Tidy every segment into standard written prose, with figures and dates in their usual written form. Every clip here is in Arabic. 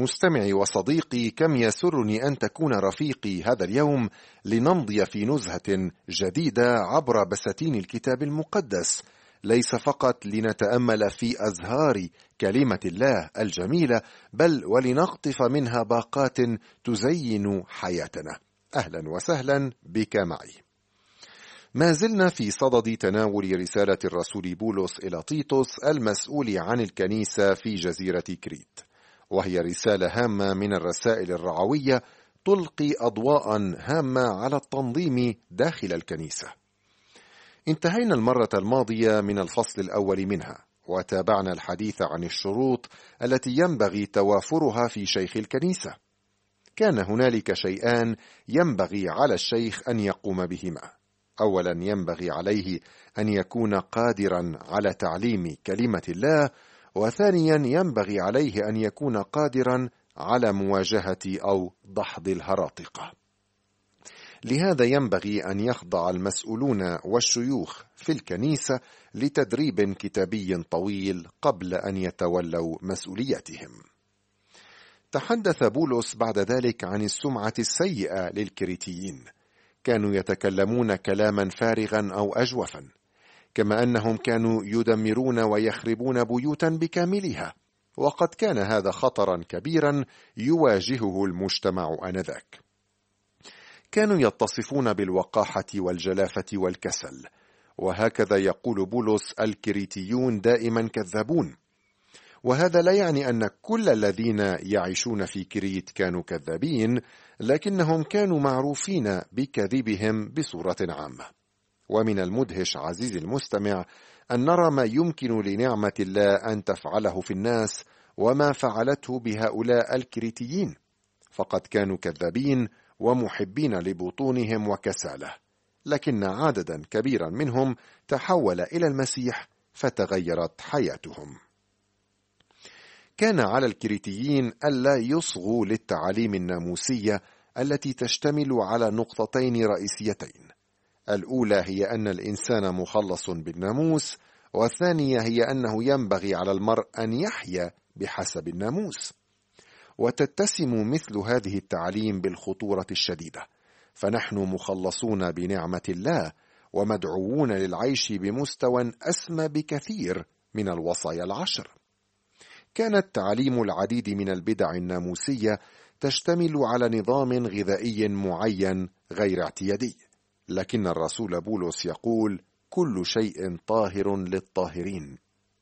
مستمعي وصديقي، كم يسرني أن تكون رفيقي هذا اليوم لنمضي في نزهة جديدة عبر بساتين الكتاب المقدس، ليس فقط لنتأمل في أزهار كلمة الله الجميلة، بل ولنقطف منها باقات تزين حياتنا. أهلا وسهلا بك معي. ما زلنا في صدد تناول رسالة الرسول بولس إلى تيتوس المسؤول عن الكنيسة في جزيرة كريت، وهي رسالة هامة من الرسائل الرعوية تلقي أضواء هامة على التنظيم داخل الكنيسة. انتهينا المرة الماضية من الفصل الأول منها، وتابعنا الحديث عن الشروط التي ينبغي توافرها في شيخ الكنيسة. كان هنالك شيئان ينبغي على الشيخ أن يقوم بهما. أولا، ينبغي عليه أن يكون قادرا على تعليم كلمة الله، وثانيا ينبغي عليه أن يكون قادرا على مواجهة أو دحض الهراطقة. لهذا ينبغي أن يخضع المسؤولون والشيوخ في الكنيسة لتدريب كتابي طويل قبل أن يتولوا مسؤوليتهم. تحدث بولس بعد ذلك عن السمعة السيئة للكريتيين، كانوا يتكلمون كلاما فارغا أو أجوفا، كما أنهم كانوا يدمرون ويخربون بيوتا بكاملها، وقد كان هذا خطرا كبيرا يواجهه المجتمع آنذاك. كانوا يتصفون بالوقاحة والجلافة والكسل، وهكذا يقول بولس: الكريتيون دائما كذابون. وهذا لا يعني أن كل الذين يعيشون في كريت كانوا كذابين، لكنهم كانوا معروفين بكذبهم بصورة عامة. ومن المدهش عزيزي المستمع أن نرى ما يمكن لنعمة الله أن تفعله في الناس وما فعلته بهؤلاء الكريتيين، فقد كانوا كذابين ومحبين لبطونهم وكسالة، لكن عددا كبيرا منهم تحول إلى المسيح فتغيرت حياتهم. كان على الكريتيين ألا يصغوا للتعاليم الناموسية التي تشتمل على نقطتين رئيسيتين: الأولى هي أن الإنسان مخلص بالناموس، والثانية هي أنه ينبغي على المرء أن يحيا بحسب الناموس. وتتسم مثل هذه التعاليم بالخطورة الشديدة، فنحن مخلصون بنعمة الله ومدعوون للعيش بمستوى أسمى بكثير من الوصايا العشر. كانت تعليم العديد من البدع الناموسية تشتمل على نظام غذائي معين غير اعتيادي، لكن الرسول بولس يقول: كل شيء طاهر للطاهرين.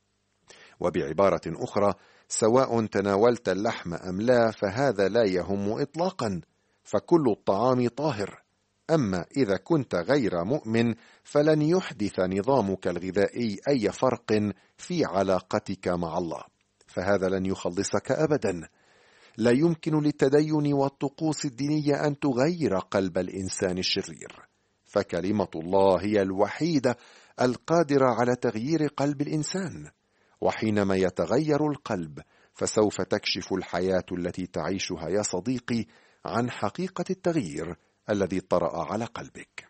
وبعبارة أخرى، سواء تناولت اللحم أم لا فهذا لا يهم إطلاقا، فكل الطعام طاهر. أما إذا كنت غير مؤمن فلن يحدث نظامك الغذائي أي فرق في علاقتك مع الله، فهذا لن يخلصك أبدا. لا يمكن للتدين والطقوس الدينية أن تغير قلب الإنسان الشرير، فكلمة الله هي الوحيدة القادرة على تغيير قلب الإنسان. وحينما يتغير القلب فسوف تكشف الحياة التي تعيشها يا صديقي عن حقيقة التغيير الذي طرأ على قلبك.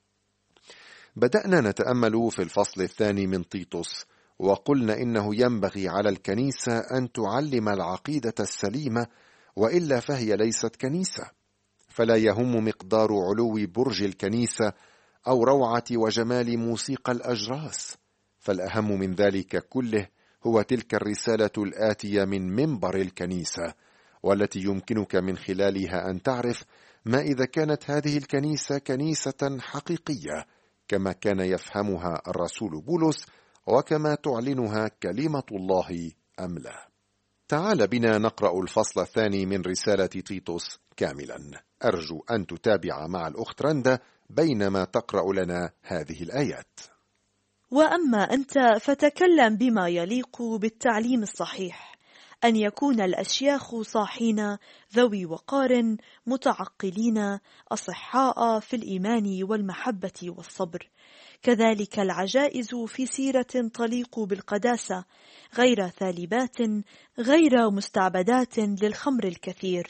بدأنا نتأمل في الفصل الثاني من تيتوس، وقلنا إنه ينبغي على الكنيسة أن تعلم العقيدة السليمة، وإلا فهي ليست كنيسة. فلا يهم مقدار علو برج الكنيسة أو روعة وجمال موسيقى الأجراس، فالأهم من ذلك كله هو تلك الرسالة الآتية من منبر الكنيسة، والتي يمكنك من خلالها أن تعرف ما إذا كانت هذه الكنيسة كنيسة حقيقية كما كان يفهمها الرسول بولس، وكما تعلنها كلمة الله أم لا. تعال بنا نقرأ الفصل الثاني من رسالة تيتوس كاملا. أرجو أن تتابع مع الأخت رندا بينما تقرأ لنا هذه الآيات. وأما أنت فتكلم بما يليق بالتعليم الصحيح، أن يكون الأشياخ صاحين ذوي وقار متعقلين أصحاء في الإيمان والمحبة والصبر، كذلك العجائز في سيرة تليق بالقداسة، غير ثالبات، غير مستعبدات للخمر الكثير،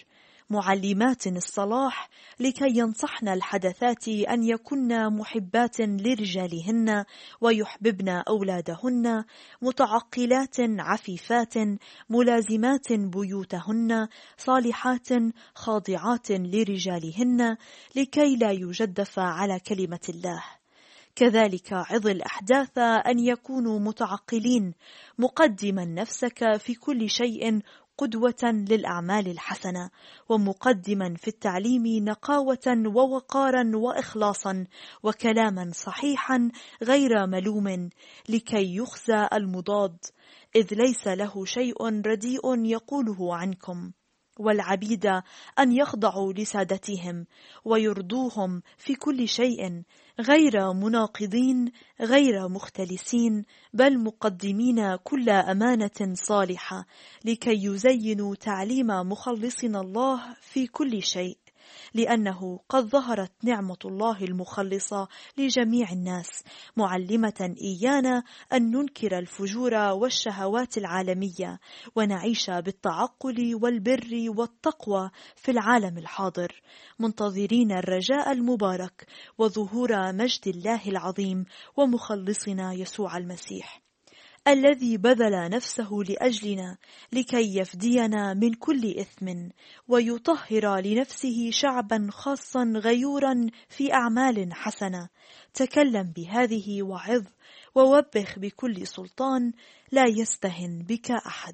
معلمات الصلاح لكي ينصحن الحدثات أن يكن محبات لرجالهن ويحببن أولادهن، متعقلات عفيفات ملازمات بيوتهن، صالحات خاضعات لرجالهن لكي لا يجدف على كلمة الله. كذلك عظ الأحداث أن يكونوا متعقلين، مقدما نفسك في كل شيء قدوة للأعمال الحسنة، ومقدما في التعليم نقاوة ووقارا وإخلاصا وكلاما صحيحا غير ملوم، لكي يخزى المضاد، إذ ليس له شيء رديء يقوله عنكم. والعبيد أن يخضعوا لسادتهم ويرضوهم في كل شيء، غير مناقضين غير مختلسين، بل مقدمين كل أمانة صالحة، لكي يزينوا تعليم مخلصنا الله في كل شيء، لأنه قد ظهرت نعمة الله المخلصة لجميع الناس، معلمة إيانا أن ننكر الفجور والشهوات العالمية، ونعيش بالتعقل والبر والتقوى في العالم الحاضر، منتظرين الرجاء المبارك وظهور مجد الله العظيم ومخلصنا يسوع المسيح، الذي بذل نفسه لأجلنا لكي يفدينا من كل إثم، ويطهر لنفسه شعبا خاصا غيورا في أعمال حسنة. تكلم بهذه وعظ ووبخ بكل سلطان، لا يستهن بك أحد.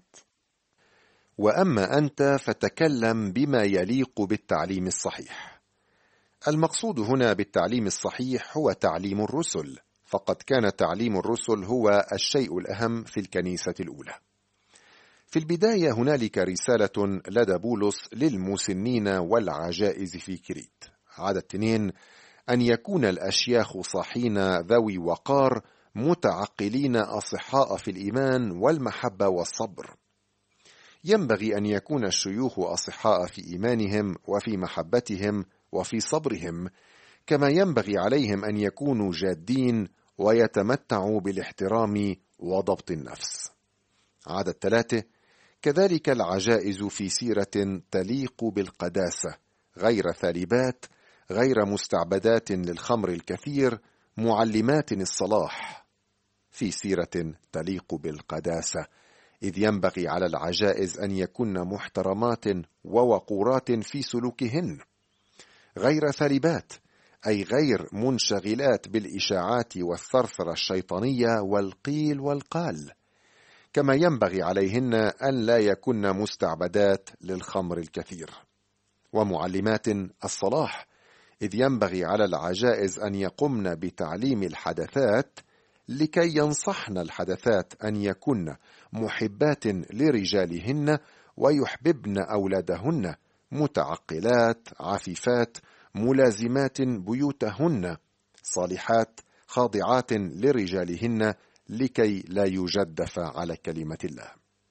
وأما أنت فتكلم بما يليق بالتعليم الصحيح. المقصود هنا بالتعليم الصحيح هو تعليم الرسل، فقد كان تعليم الرسل هو الشيء الأهم في الكنيسة الأولى. في البداية هنالك رسالة لدى بولس للمسنين والعجائز في كريت. عدد 2: أن يكون الأشياخ صاحين ذوي وقار، متعقلين أصحاء في الإيمان والمحبة والصبر. ينبغي أن يكون الشيوخ أصحاء في إيمانهم وفي محبتهم وفي صبرهم، كما ينبغي عليهم أن يكونوا جادين ويتمتعوا بالاحترام وضبط النفس. عدد 3: كذلك العجائز في سيرة تليق بالقداسة، غير ثالبات، غير مستعبدات للخمر الكثير، معلمات الصلاح. في سيرة تليق بالقداسة، إذ ينبغي على العجائز أن يكون محترمات ووقورات في سلوكهن، غير ثالبات، أي غير منشغلات بالإشاعات والثرثرة الشيطانية والقيل والقال، كما ينبغي عليهن أن لا يكن مستعبدات للخمر الكثير. ومعلمات الصلاح، إذ ينبغي على العجائز أن يقمن بتعليم الحدثات، لكي ينصحن الحدثات أن يكن محبات لرجالهن ويحببن أولادهن، متعقلات عفيفات ملازمات بيوتهن، صالحات خاضعات لرجالهن لكي لا يجدف على كلمة الله.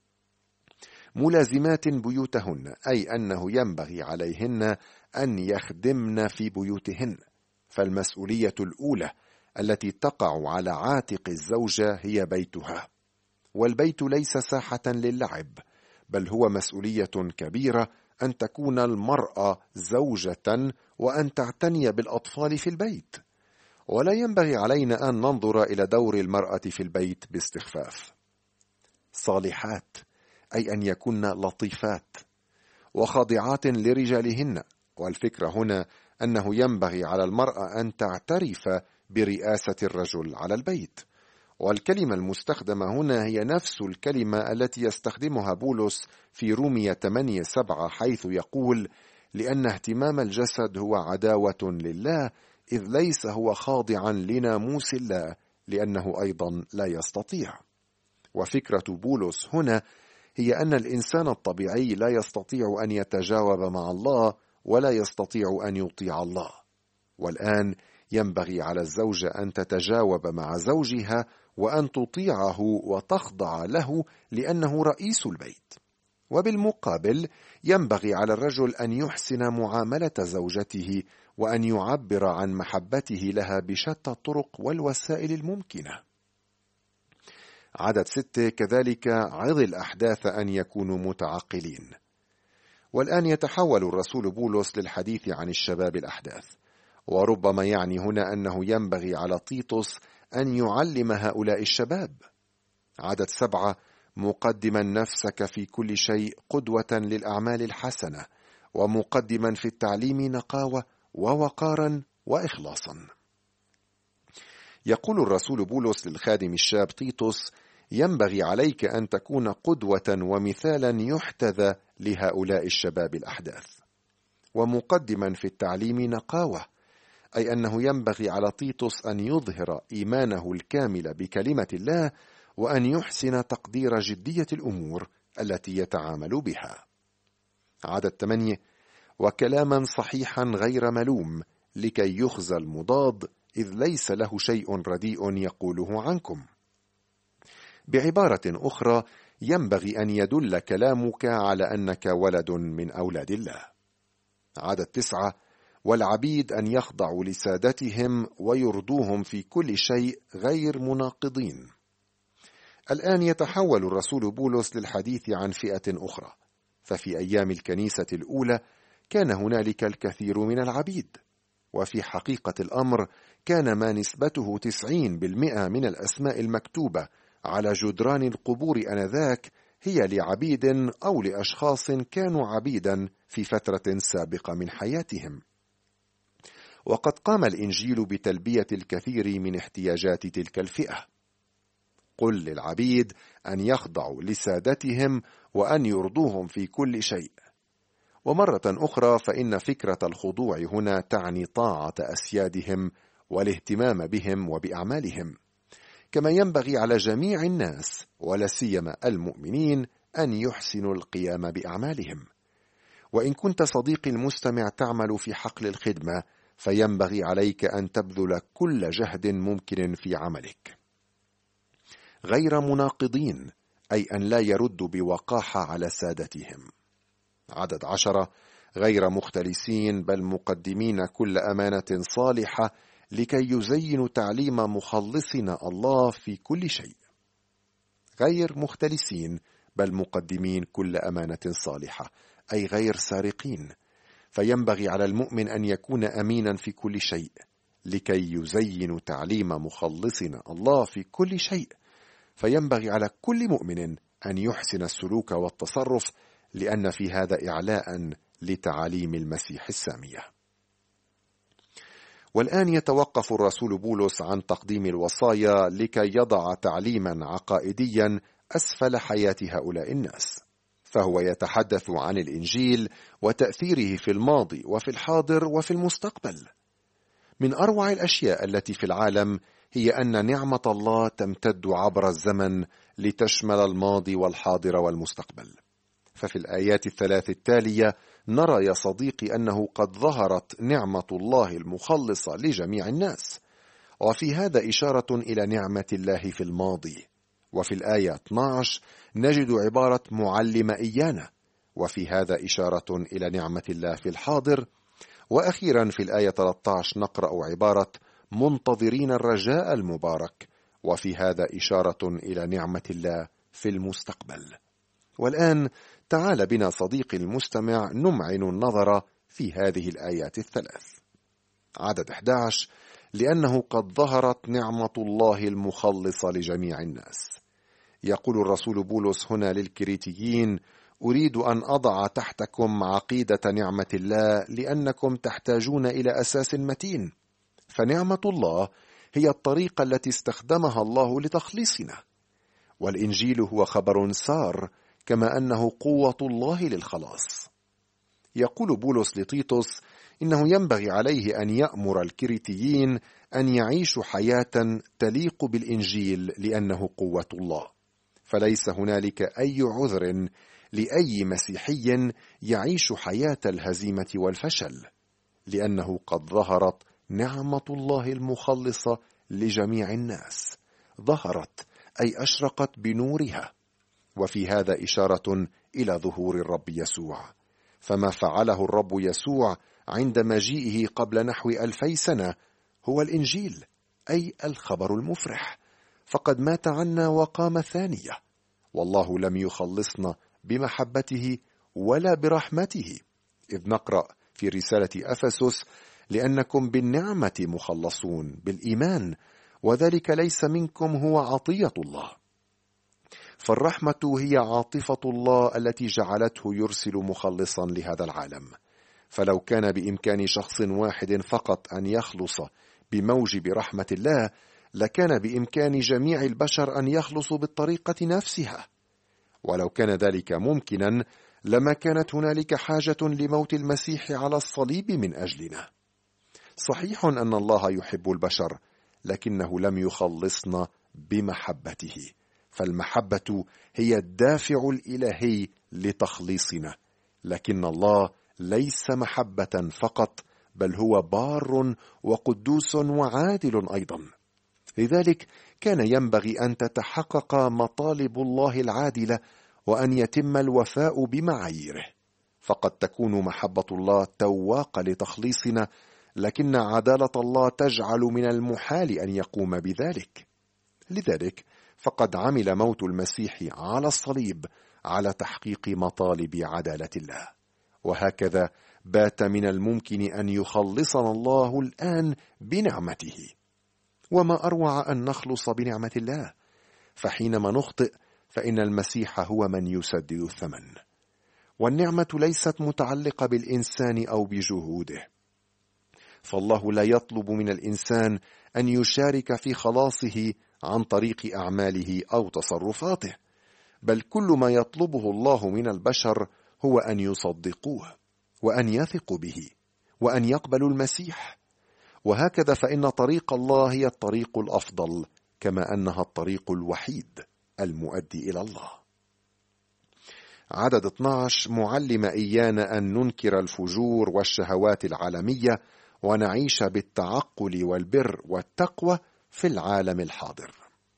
ملازمات بيوتهن، أي أنه ينبغي عليهن أن يخدمن في بيوتهن، فالمسؤولية الأولى التي تقع على عاتق الزوجة هي بيتها، والبيت ليس ساحة للعب، بل هو مسؤولية كبيرة أن تكون المرأة زوجة وأن تعتني بالأطفال في البيت. ولا ينبغي علينا أن ننظر إلى دور المرأة في البيت باستخفاف. صالحات، أي أن يكون لطيفات وخاضعات لرجالهن، والفكرة هنا أنه ينبغي على المرأة أن تعترف برئاسة الرجل على البيت. والكلمة المستخدمة هنا هي نفس الكلمة التي يستخدمها بولس في رومية 8:7، حيث يقول: لأن اهتمام الجسد هو عداوة لله، إذ ليس هو خاضعا لناموس الله، لأنه أيضا لا يستطيع. وفكرة بولس هنا هي أن الإنسان الطبيعي لا يستطيع أن يتجاوب مع الله ولا يستطيع أن يطيع الله. والآن ينبغي على الزوجة أن تتجاوب مع زوجها وأن تطيعه وتخضع له، لأنه رئيس البيت. وبالمقابل ينبغي على الرجل أن يحسن معاملة زوجته وأن يعبر عن محبته لها بشتى الطرق والوسائل الممكنة. عدد 6: كذلك عظ الأحداث أن يكونوا متعقلين. والآن يتحول الرسول بولس للحديث عن الشباب الأحداث، وربما يعني هنا أنه ينبغي على تيتوس أن يعلم هؤلاء الشباب. عدد 7: مقدما نفسك في كل شيء قدوة للأعمال الحسنة، ومقدما في التعليم نقاوة ووقارا وإخلاصا. يقول الرسول بولس للخادم الشاب تيتوس: ينبغي عليك أن تكون قدوة ومثالا يحتذى لهؤلاء الشباب الأحداث. ومقدما في التعليم نقاوة، أي أنه ينبغي على تيتوس أن يظهر إيمانه الكامل بكلمة الله، وأن يحسن تقدير جدية الأمور التي يتعامل بها. عدد 8: وكلاما صحيحا غير ملوم، لكي يخزى المضاد، إذ ليس له شيء رديء يقوله عنكم. بعبارة أخرى، ينبغي أن يدل كلامك على أنك ولد من أولاد الله. عدد 9: والعبيد أن يخضعوا لسادتهم ويرضوهم في كل شيء غير مناقضين. الآن يتحول الرسول بولس للحديث عن فئة أخرى، ففي أيام الكنيسة الأولى كان هنالك الكثير من العبيد، وفي حقيقة الأمر كان ما نسبته 90% من الأسماء المكتوبة على جدران القبور آنذاك هي لعبيد أو لأشخاص كانوا عبيدا في فترة سابقة من حياتهم. وقد قام الإنجيل بتلبية الكثير من احتياجات تلك الفئة. قل للعبيد أن يخضعوا لسادتهم وأن يرضوهم في كل شيء. ومرة أخرى فإن فكرة الخضوع هنا تعني طاعة أسيادهم والاهتمام بهم وبأعمالهم، كما ينبغي على جميع الناس ولا سيما المؤمنين أن يحسنوا القيام بأعمالهم. وإن كنت صديقي المستمع تعمل في حقل الخدمة، فينبغي عليك أن تبذل كل جهد ممكن في عملك. غير مناقضين، أي أن لا يردوا بوقاحة على سادتهم. عدد 10: غير مختلسين، بل مقدمين كل أمانة صالحة، لكي يزينوا تعليم مخلصنا الله في كل شيء. غير مختلسين، بل مقدمين كل أمانة صالحة، أي غير سارقين. فينبغي على المؤمن أن يكون أمينا في كل شيء، لكي يزين تعليم مخلصنا الله في كل شيء. فينبغي على كل مؤمن أن يحسن السلوك والتصرف، لأن في هذا إعلاء لتعاليم المسيح السامية. والآن يتوقف الرسول بولس عن تقديم الوصايا لكي يضع تعليما عقائديا أسفل حياة هؤلاء الناس، فهو يتحدث عن الإنجيل وتأثيره في الماضي وفي الحاضر وفي المستقبل. من أروع الأشياء التي في العالم هي أن نعمة الله تمتد عبر الزمن لتشمل الماضي والحاضر والمستقبل. ففي الآيات 3 التالية نرى يا صديقي أنه قد ظهرت نعمة الله المخلصة لجميع الناس، وفي هذا إشارة إلى نعمة الله في الماضي. وفي الآية 12 نجد عبارة معلم إيانا، وفي هذا إشارة إلى نعمة الله في الحاضر. وأخيرا في الآية 13 نقرأ عبارة منتظرين الرجاء المبارك، وفي هذا إشارة إلى نعمة الله في المستقبل. والآن تعال بنا صديقي المستمع نمعن النظر في هذه الآيات الثلاث. عدد 11: لأنه قد ظهرت نعمة الله المخلصة لجميع الناس. يقول الرسول بولس هنا للكريتيين: أريد أن أضع تحتكم عقيدة نعمة الله، لأنكم تحتاجون إلى أساس متين. فنعمة الله هي الطريقة التي استخدمها الله لتخليصنا، والإنجيل هو خبر سار، كما أنه قوة الله للخلاص. يقول بولس لتيتوس إنه ينبغي عليه أن يأمر الكريتيين أن يعيشوا حياة تليق بالإنجيل، لأنه قوة الله. فليس هنالك أي عذر لأي مسيحي يعيش حياة الهزيمة والفشل، لأنه قد ظهرت نعمة الله المخلصة لجميع الناس. ظهرت أي أشرقت بنورها، وفي هذا إشارة إلى ظهور الرب يسوع. فما فعله الرب يسوع عند مجيئه قبل نحو 2000 سنة هو الإنجيل، أي الخبر المفرح. فقد مات عنا وقام ثانية، والله لم يخلصنا بمحبته ولا برحمته، إذ نقرأ في رسالة أفسس: لأنكم بالنعمة مخلصون بالإيمان، وذلك ليس منكم، هو عطية الله. فالرحمة هي عاطفة الله التي جعلته يرسل مخلصا لهذا العالم. فلو كان بإمكان شخص واحد فقط أن يخلص بموجب رحمة الله، لكان بإمكان جميع البشر أن يخلصوا بالطريقة نفسها. ولو كان ذلك ممكنا، لما كانت هنالك حاجة لموت المسيح على الصليب من أجلنا. صحيح أن الله يحب البشر، لكنه لم يخلصنا بمحبته، فالمحبة هي الدافع الإلهي لتخليصنا. لكن الله ليس محبة فقط، بل هو بار وقدوس وعادل أيضا. لذلك كان ينبغي أن تتحقق مطالب الله العادلة، وأن يتم الوفاء بمعاييره. فقد تكون محبة الله تواقة لتخليصنا، لكن عدالة الله تجعل من المحال أن يقوم بذلك. لذلك فقد عمل موت المسيح على الصليب على تحقيق مطالب عدالة الله، وهكذا بات من الممكن أن يخلصنا الله الآن بنعمته. وما أروع أن نخلص بنعمة الله، فحينما نخطئ فإن المسيح هو من يسدد الثمن. والنعمة ليست متعلقة بالإنسان أو بجهوده، فالله لا يطلب من الإنسان أن يشارك في خلاصه عن طريق أعماله أو تصرفاته، بل كل ما يطلبه الله من البشر هو أن يصدقوه، وأن يثقوا به، وأن يقبلوا المسيح. وهكذا فإن طريق الله هي الطريق الأفضل، كما أنها الطريق الوحيد المؤدي إلى الله. عدد 12: معلم إيانا أن ننكر الفجور والشهوات العالمية، ونعيش بالتعقل والبر والتقوى في العالم الحاضر.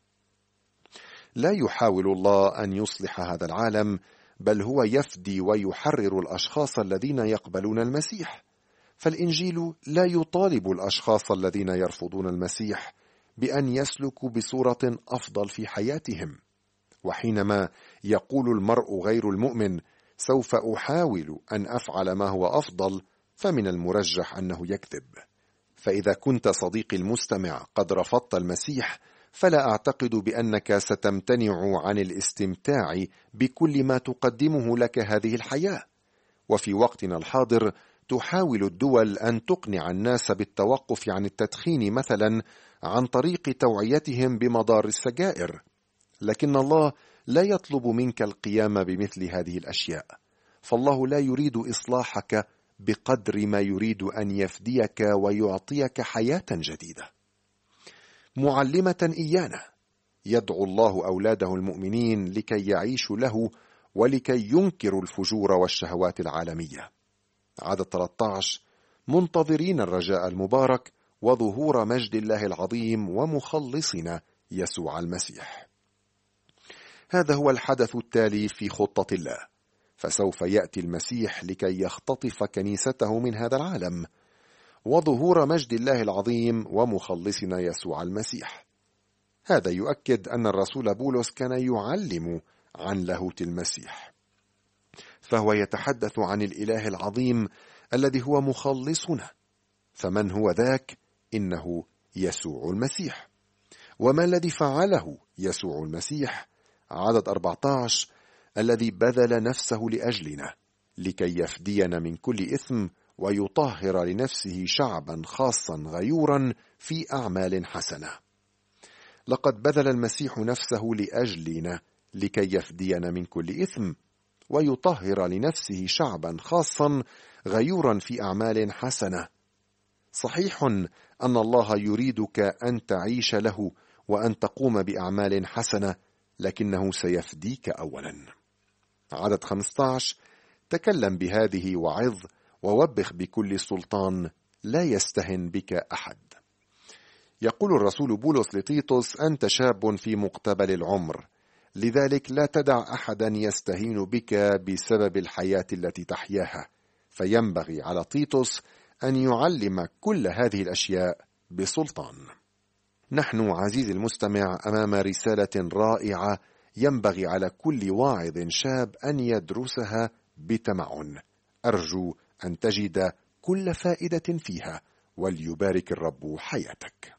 لا يحاول الله أن يصلح هذا العالم، بل هو يفدي ويحرر الأشخاص الذين يقبلون المسيح. فالإنجيل لا يطالب الأشخاص الذين يرفضون المسيح بأن يسلكوا بصورة أفضل في حياتهم. وحينما يقول المرء غير المؤمن: سوف أحاول أن أفعل ما هو أفضل، فمن المرجح أنه يكذب. فإذا كنت صديقي المستمع قد رفضت المسيح، فلا أعتقد بأنك ستمتنع عن الاستمتاع بكل ما تقدمه لك هذه الحياة. وفي وقتنا الحاضر تحاول الدول أن تقنع الناس بالتوقف عن التدخين مثلا عن طريق توعيتهم بمضار السجائر. لكن الله لا يطلب منك القيام بمثل هذه الأشياء، فالله لا يريد إصلاحك بقدر ما يريد أن يفديك ويعطيك حياة جديدة. معلمة إيانا، يدعو الله أولاده المؤمنين لكي يعيشوا له ولكي ينكروا الفجور والشهوات العالمية. عدد 13: منتظرين الرجاء المبارك وظهور مجد الله العظيم ومخلصنا يسوع المسيح. هذا هو الحدث التالي في خطة الله، فسوف يأتي المسيح لكي يختطف كنيسته من هذا العالم، وظهور مجد الله العظيم ومخلصنا يسوع المسيح. هذا يؤكد أن الرسول بولس كان يعلم عن لاهوت المسيح، فهو يتحدث عن الإله العظيم الذي هو مخلصنا. فمن هو ذاك؟ إنه يسوع المسيح. وما الذي فعله يسوع المسيح؟ عدد 14: الذي بذل نفسه لأجلنا لكي يفدينا من كل إثم ويطهر لنفسه شعبا خاصا غيورا في أعمال حسنة. لقد بذل المسيح نفسه لأجلنا لكي يفدينا من كل إثم ويطهر لنفسه شعبا خاصا غيورا في أعمال حسنة. صحيح أن الله يريدك أن تعيش له وأن تقوم بأعمال حسنة، لكنه سيفديك أولا. عدد 15: تكلم بهذه وعظ ووبخ بكل سلطان، لا يستهن بك أحد. يقول الرسول بولس لتيتوس: أنت شاب في مقتبل العمر، لذلك لا تدع أحدا يستهين بك بسبب الحياة التي تحياها. فينبغي على تيتوس أن يعلم كل هذه الأشياء بسلطان. نحن عزيزي المستمع أمام رسالة رائعة ينبغي على كل واعظ شاب أن يدرسها بتمعن. أرجو أن تجد كل فائدة فيها، وليبارك الرب حياتك.